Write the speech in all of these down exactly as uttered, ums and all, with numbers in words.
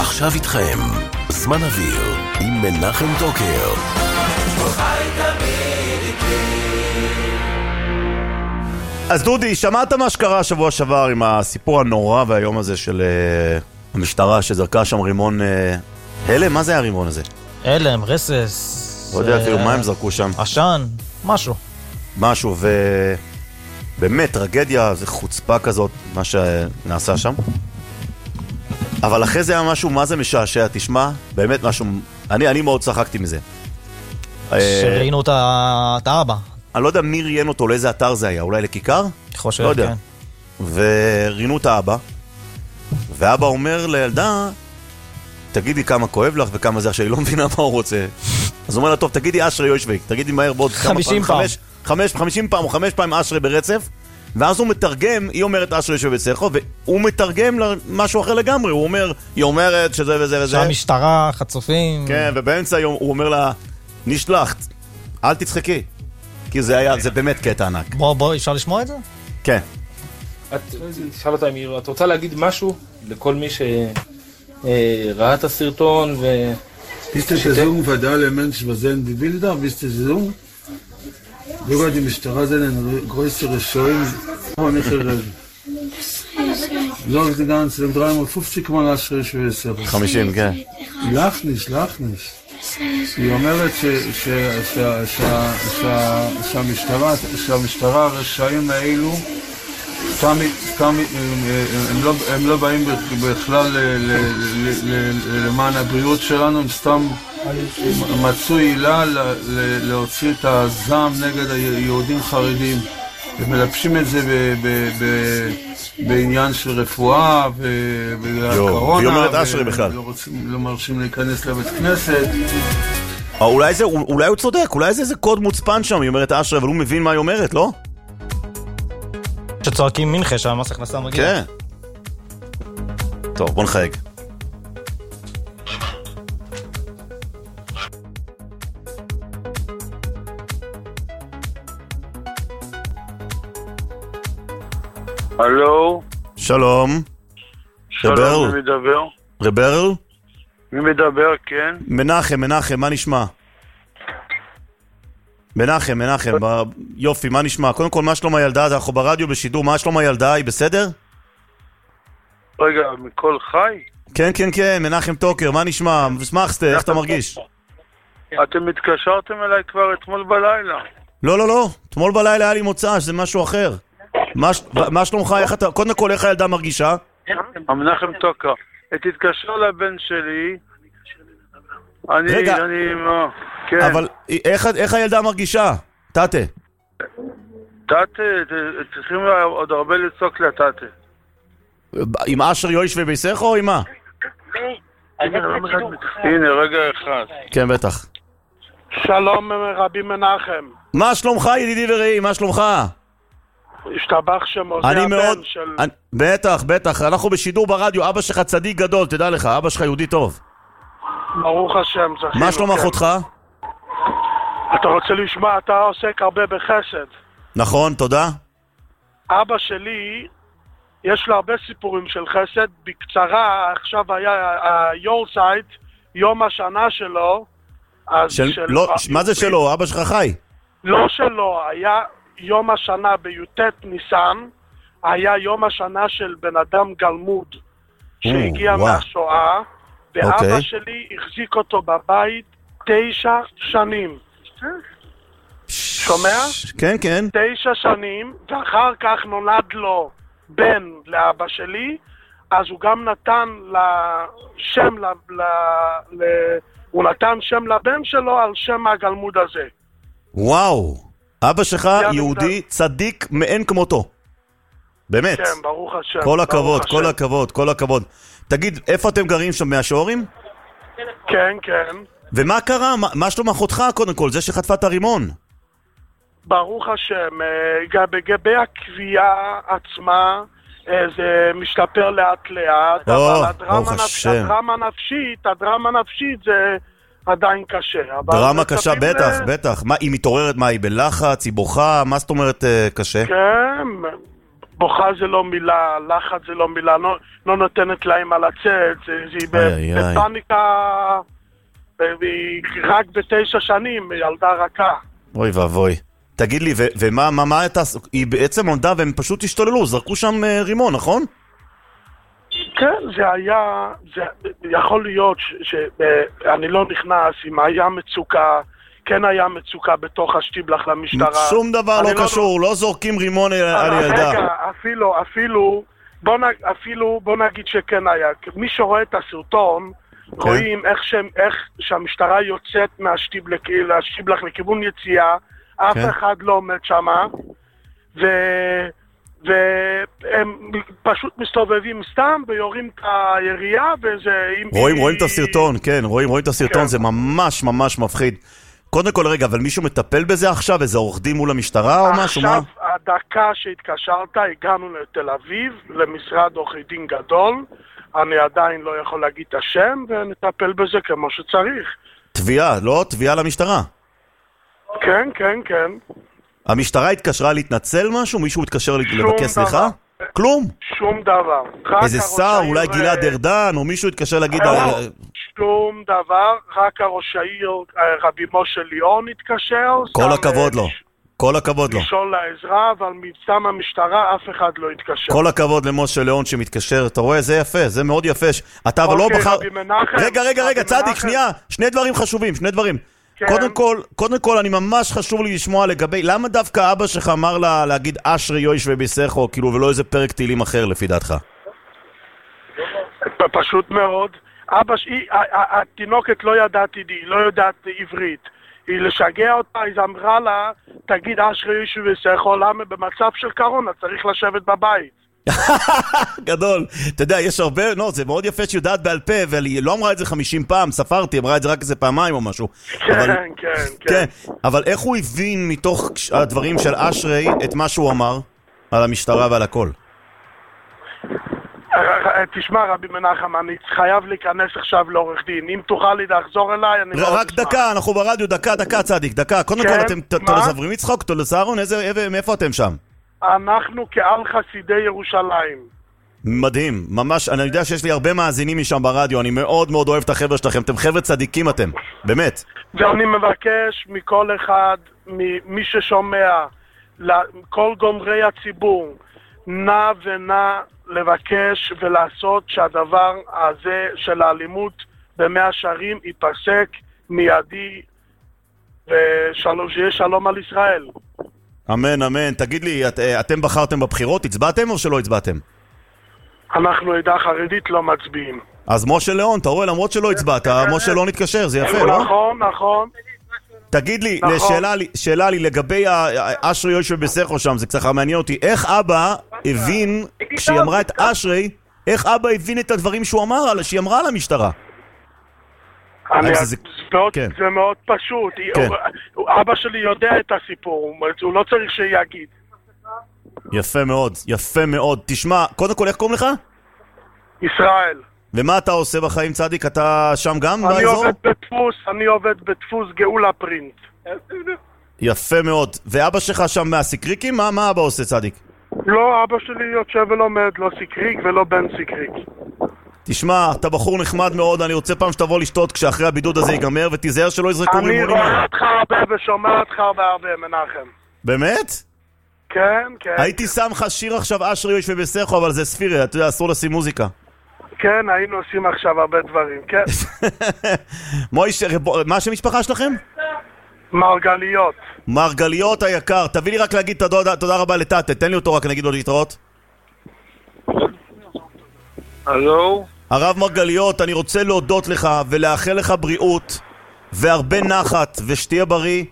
עכשיו איתכם, זמן אוויר עם מנחם טוקר. אז דודי, שמעת מה שקרה שבוע שעבר עם הסיפור הנורא והיום הזה של uh, המשטרה שזרקה שם רימון uh, הלם? מה זה הרימון הזה? הלם, רסס. לא יודע אפילו מה הם זרקו שם. עשן, משהו. משהו, ובאמת טרגדיה, זה חוצפה כזאת, מה שנעשה שם. אבל אחרי זה היה משהו, מה זה משעשע, תשמע, באמת משהו, אני, אני מאוד צחקתי מזה. שראינו את האבא. אני לא יודע מי ראיין אותו, לאיזה אתר זה היה, אולי לכיכר? חושב, לא יודע. כן. וראיינו את האבא, ואבא אומר לילדה, תגידי כמה כואב לך וכמה זה, שהיא לא מבינה מה הוא רוצה. אז הוא אומר לה, טוב, תגידי אשרי יושבי, תגידי מהר בעוד כמה פעמים, חמש, חמש, חמישים פעם או חמש פעמים אשרי ברצף, ואז הוא מתרגם, היא אומרת אשרי יושבי בצחו, והוא מתרגם למשהו אחר לגמרי, הוא אומר, היא אומרת שזה וזה וזה. שהמשטרה, חצופים. כן, ובאמצע הוא אומר לה, נשלחת, אל תצחקי. כי זה היה, זה באמת קטע ענק. בוא, בוא, אפשר לשמוע את זה? כן. את, שאל אותה, את רוצה להגיד משהו לכל מי שראה את הסרטון ו... Ist das so, weil alle Menschen sehen die Bilder? Ist das so? Sogar die Mistere sind eine größere Scheuern. Oh, nicht reden. So ist die ganze, dreihundertfünfzig Mal Aschre Schwester. חמישים, כן. לח nicht, לח nicht. היא אומרת שהמשטרה, שהמשטרה הרשעים האלו, הם לא באים בכלל למען הבריאות שלנו, הם סתם מצאו עילה להוציא את הזעם נגד היהודים חרדים. הם מלבשים את זה בעניין של רפואה והקורונה. והיא אומרת אשרי בכלל. לא מרשים להיכנס לבית כנסת. אולי הוא צודק, אולי זה איזה קוד מוצפן שם, היא אומרת אשרי, אבל הוא מבין מה היא אומרת, לא? שצועקים מנחה שהמס הכנסה מגיע. כן. טוב, בוא נחייג. הלו? שלום. שלום, מי מדבר? רברל? מי מדבר, כן? מנחם, מנחם, מה נשמע? מנחם, מנחם, יופי, מה נשמע? קודם כל, מה שלום הילדה? אנחנו ברדיו בשידור, מה שלום הילדה? היא בסדר? רגע, מכל חי? כן, כן, כן, מנחם טוקר, מה נשמע? שמחת, איך אתה מרגיש? אתם התקשרתם אליי כבר אתמול בלילה. לא, לא, לא, אתמול בלילה היה לי מוצא, זה משהו אחר. מה שלומך, איך אתה... קודם כל, איך הילדה מרגישה? מנחם טוקר, תתקשר לבן שלי. אני, רגע. אני, מה? כן. אבל איך, איך הילדה מרגישה? תתה. תתה, צריכים עוד הרבה לצוק לתתה. עם אשר יויש וביסך או עם מה? הנה, רגע אחד. כן, בטח. שלום רבי מנחם. מה שלומך ידידי ורעי? מה שלומך? השתבח שמו, זה אני הבן מאוד... של... אני... בטח, בטח. אנחנו בשידור ברדיו, אבא שלך צדיק גדול, תדע לך, אבא שלך יהודי טוב. ברוך השם, זכינו. מה שלום אחותך? אתה רוצה לשמוע, אתה עוסק הרבה בחסד. נכון, תודה. אבא שלי, יש לו הרבה סיפורים של חסד. בקצרה, עכשיו היה היורצייט, יום השנה שלו. של... של... לא, מה זה שלו? אבא שלך חי? לא שלו, היה יום השנה ביוטט ניסן, היה יום השנה של בן אדם גלמוד, שהגיע וואו. מהשואה, ואבא אוקיי. שלי החזיק אותו בבית תשע שנים. שומע? כן, כן. תשע שנים, ואחר כך נולד לו בן לאבא שלי, אז הוא גם נתן לשם, ל, ל, ל, הוא נתן שם לבן שלו על שם הגלמוד הזה. וואו. אבא שלך יהודי צדיק מאין כמותו. באמת. כן, ברוך השם. כל הכבוד, ברוך כל השם. הכבוד, כל הכבוד. תגיד, איפה אתם גרים שם, מהשעורים? כן, כן. ומה קרה? מה, מה שלום אחותך קודם כל? זה שחטפה את הרימון. ברוך השם. לגבי הקביעה עצמה, זה משתפר לאט לאט, או, אבל הדרמה, ברוך נפש... השם. הדרמה נפשית, הדרמה נפשית זה עדיין קשה. אבל דרמה קשה, מצפים בטח, ל- בטח. מה, היא מתעוררת, מה, היא בלחץ, היא בוכה? מה זאת אומרת אה, קשה? כן, בוכה זה לא מילה, לחץ זה לא מילה, לא, לא נותנת להם על הצאת, היא בפניקה, והיא רק בתשע שנים, ילדה רכה. אוי ואבוי. תגיד לי, ו- ומה מה, מה הייתה, היא בעצם עומדה והם פשוט השתוללו, זרקו שם uh, רימון, נכון? כן, זה היה, זה יכול להיות שאני לא נכנס, אם היה מצוקה, כן היה מצוקה בתוך השטיבלח למשטרה. שום דבר לא קשור, לא זורקים רימון על ילדה. רגע, אפילו, אפילו, בוא, נ, אפילו, בוא נגיד שכן היה. מי שרואה את הסרטון, כן. רואים איך, ש, איך שהמשטרה יוצאת מהשטיבלח לכיוון יציאה, אף כן. אחד לא עומד שמה, ו... והם פשוט מסתובבים סתם ויורים את הירייה וזה... רואים, רואים את הסרטון, כן, רואים, רואים את הסרטון, זה ממש ממש מפחיד. קודם כל, רגע, אבל מישהו מטפל בזה עכשיו? איזה עורך דין מול המשטרה או משהו? עכשיו, הדקה שהתקשרת, הגענו לתל אביב, למשרד עורכי דין גדול, אני עדיין לא יכול להגיד את השם, ונטפל בזה כמו שצריך. תביעה, לא? תביעה למשטרה. כן, כן, כן. המשטרה התקשרה להתנצל משהו? מישהו התקשר לבקש סליחה? כלום? שום דבר. איזה שר, אולי גלעד ארדן, או מישהו התקשר להגיד... שום דבר, רק הראש העיר רבי משה ליאון התקשר. כל הכבוד לו. כל הכבוד לו. לשאול לעזרה, אבל מבצם המשטרה אף אחד לא התקשר. כל הכבוד למשה ליאון שמתקשר. אתה רואה, זה יפה, זה מאוד יפה. אתה אבל לא בחר... רגע, רגע, רגע, צדיק, שנייה. שני דברים חשובים, שני דברים. קודם כל, קודם כל, אני ממש חשוב לי לשמוע לגבי, למה דווקא אבא שלך אמר לה להגיד אשרי יויש וביסכו, כאילו, ולא איזה פרק תהילים אחר לפי דעתך? פשוט מאוד. אבא שלי, התינוקת לא ידעת היא לא יודעת עברית. היא לשגע אותה, היא אמרה לה, תגיד אשרי יויש וביסכו, למה במצב של קורונה צריך לשבת בבית. גדול. אתה יודע, יש הרבה, לא, זה מאוד יפה שיודעת בעל פה, והיא לא אמרה את זה חמישים פעם, ספרתי, אמרה את זה רק איזה פעמיים או משהו. כן, אבל, כן, כן. אבל איך הוא הבין מתוך הדברים של אשרי את מה שהוא אמר על המשטרה ועל הכל? תשמע רבי מנחם, אני חייב להיכנס עכשיו לעורך דין. אם תוכל לי לחזור אליי, אני... רק דקה, אנחנו ברדיו, דקה, דקה צדיק, דקה. קודם כל, אתם תולזברים לצחוק, תולזרון, מאיפה אתם שם? אנחנו כעל חסידי ירושלים. מדהים, ממש, אני יודע שיש לי הרבה מאזינים משם ברדיו, אני מאוד מאוד אוהב את החבר'ה שלכם, אתם חבר'ה צדיקים אתם, באמת. ואני מבקש מכל אחד, מי ששומע, כל גומרי הציבור, נע ונע לבקש ולעשות שהדבר הזה של האלימות במאה שערים ייפסק מיידי, ושיהיה שלום על ישראל. אמן, אמן. תגיד לי, את, אתם בחרתם בבחירות? הצבעתם או שלא הצבעתם? אנחנו עדה חרדית לא מצביעים. אז משה ליאון, אתה רואה, למרות שלא הצבעת, משה ליאון התקשר, זה יפה, לא? נכון, נכון. תגיד לי, שאלה לי, שאלה לי לגבי אשרי יויש וביסכו שם, זה קצת מעניין אותי, איך אבא הבין, כשהיא אמרה את אשרי, איך אבא הבין את הדברים שהוא אמר, שהיא אמרה על המשטרה? אני, זה, מאוד, כן. זה מאוד פשוט. כן. אבא שלי יודע את הסיפור, הוא לא צריך שיגיד. יפה מאוד, יפה מאוד. תשמע, קודם כל, איך קוראים לך? ישראל. ומה אתה עושה בחיים צדיק? אתה שם גם אני באזור? עובד בדפוס, אני עובד בדפוס גאולה פרינט. יפה מאוד. ואבא שלך שם מהסיקריקים? מה, מה אבא עושה צדיק? לא, אבא שלי יושב ולומד, לא סיקריק ולא בן סיקריק. תשמע, אתה בחור נחמד מאוד, אני רוצה פעם שתבוא לשתות כשאחרי הבידוד הזה ייגמר, ותיזהר שלא יזרקו רימונים. אני רואה אותך הרבה ושומע אותך הרבה, מנחם. באמת? כן, כן. הייתי שם לך שיר עכשיו אשרי יויש וביסכו, אבל זה ספירי, אתה יודע, אסור לשים מוזיקה. כן, היינו עושים עכשיו הרבה דברים, כן. מויש, מה השם משפחה שלכם? מרגליות. מרגליות היקר, תביא לי רק להגיד תודה, תודה רבה לטאטה, תן לי אותו רק נגיד לו להתראות. הלו? הרב מרגליות, אני רוצה להודות לך ולאחל לך בריאות והרבה נחת ושתהיה בריא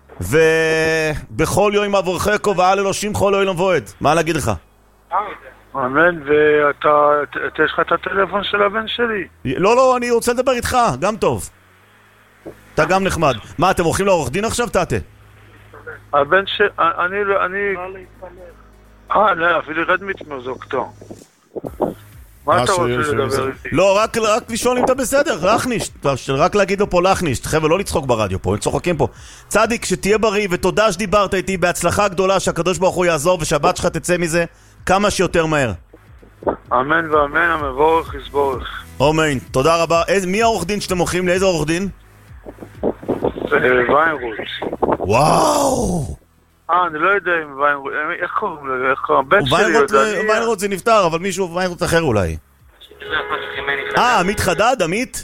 ובכל יום עבורכו ועל אלושים כל יום לבועד. מה להגיד לך? אמן, ואתה, יש לך את הטלפון של הבן שלי? לא, לא, אני רוצה לדבר איתך, גם טוב. אתה גם נחמד. מה, אתם הולכים לעורך דין עכשיו, טאטה? הבן ש... אני... אני... אה, לא, אפילו רד מתמזוקתו. מה אתה רוצה לדבר איתי? לא, רק לשאול אם אתה בסדר, להכניש. רק להגיד לו פה להכניש. חבר'ה, לא לצחוק ברדיו פה, הם צוחקים פה. צדיק, שתהיה בריא, ותודה שדיברת איתי, בהצלחה גדולה, שהקדוש ברוך הוא יעזור, ושבת שלך תצא מזה כמה שיותר מהר. אמן ואמן, המבורך יסבורך. אמן, תודה רבה. איזה, מי העורך דין שאתם הולכים? לאיזה עורך דין? ויינרוט. וואו! אה, אני לא יודע אם ויינרוט, איך קוראים לו? איך קוראים? הבן שלי ויינרוט, יודע. ויינרוט זה נפטר, אבל מישהו, ויינרוט אחר אולי. אה, עמית חדד? עמית?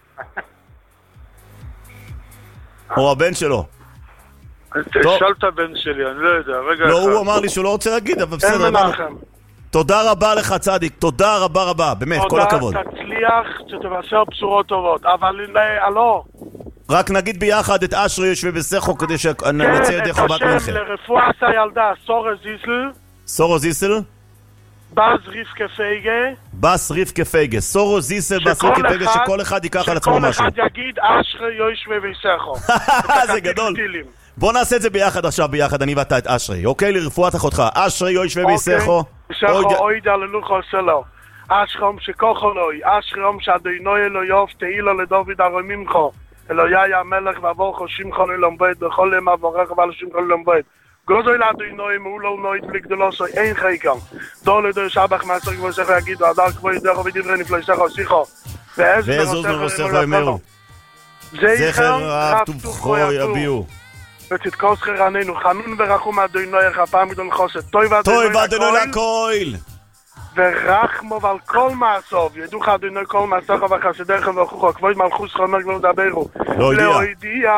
או הבן שלו? תשאל את הבן שלי, אני לא יודע, רגע אחד. לא, הוא אמר לי שהוא לא רוצה להגיד, אבל בסדר. אין מנחם. תודה רבה לך צדיק, תודה רבה רבה, באמת, כל הכבוד. תודה, תצליח, שתבשר בשורות טובות, אבל הלו. רק נגיד ביחד את אשרי יושבי בסכו כדי שנמצא ידי חובת מלכה. כן, את השם לרפואת הילדה, סורה זיסל. סורו זיסל? בז רבקה פייגה. בס רבקה פייגה. סורו זיסל, בס רבקה פייגה, שכל אחד ייקח על עצמו משהו. שכל אחד יגיד אשרי יושבי בסכו. זה גדול. בוא נעשה את זה ביחד עכשיו, ביחד, אני ואתה את אשרי, אוקיי? לרפואת אחותך. אשרי יושבי בסכו. בסכו אוידה ללוכו שלו. אשרום שכוחו לוי. אשרום שעדינוי אלו יוף תהילו לדוד הרמימכו. אלוהי המלך ועבורכו שמחו ללמבד בכל יום עבורך ועל שמחו ללמבד. גוזוי לאדינוי מעולו נוית בלי גדולוסוי אין חיקם. דור לדוי שבח מעשר כבוד סכו יגידו עדר כבוד ידךו ודברי נפלוי סכו שיחו. ועזוז מרוסכו ימרו. זכר רב תובכו יביאו. וצדקו זכר עננו חנון ורחום אדינוי הפעם גדול חוסת. טוי ואדינוי לקויל. ורחמו ועל כל מעשוב, ידוך אדוני כל מעשך וחסידך וכוחו, כבוד מלכוס חומר גלו דברו. לא ידיע. לא ידיע.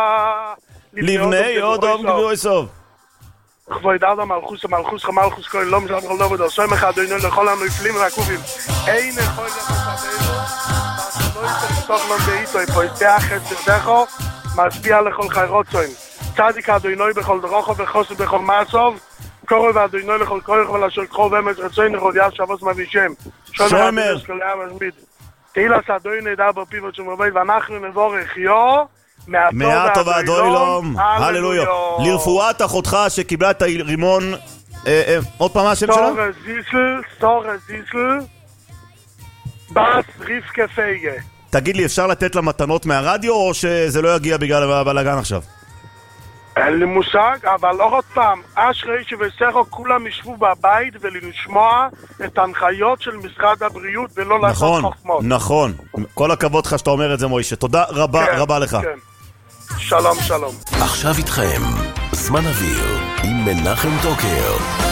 לבני אודום גבוי סוב. כבוד אדם מלכוס מלכוס מלכוס כל לא משלם כל דובד, עושים לך אדוני לכל הנויפלים והקובים. אין יכול לך סברו, ואתה לא יצא לתוך לום באיתו, פויתח את סרדכו, משפיע לכל חיירות צוין. צדיק אדוני בכל דרוכו וחוסד בכל מעשוב, קורא ואדוני לכל כוח ולאשר קרוב אמץ רצוי נכודיו שבוס מבישם. שומר. תהילה סדוי נדע בפיבות שמרבית ואנחנו נבורך יו מעטו ואדוי לום. הללויה. לרפואת אחותך שקיבלה את הרימון. עוד פעם מה השם שלה? סורה זיסל, סורה זיסל, בס רבקה פייגה. תגיד לי, אפשר לתת לה מתנות מהרדיו או שזה לא יגיע בגלל הבלגן עכשיו? אין לי מושג, אבל עוד פעם, אשרי שבסכו כולם ישבו בבית ולשמוע את ההנחיות של משרד הבריאות ולא לעשות חוכמות. נכון, נכון. כל הכבוד לך שאתה אומר את זה, מוישה. תודה רבה כן, רבה לך. כן. שלום, שלום. עכשיו איתכם, זמן אוויר עם מנחם טוקר.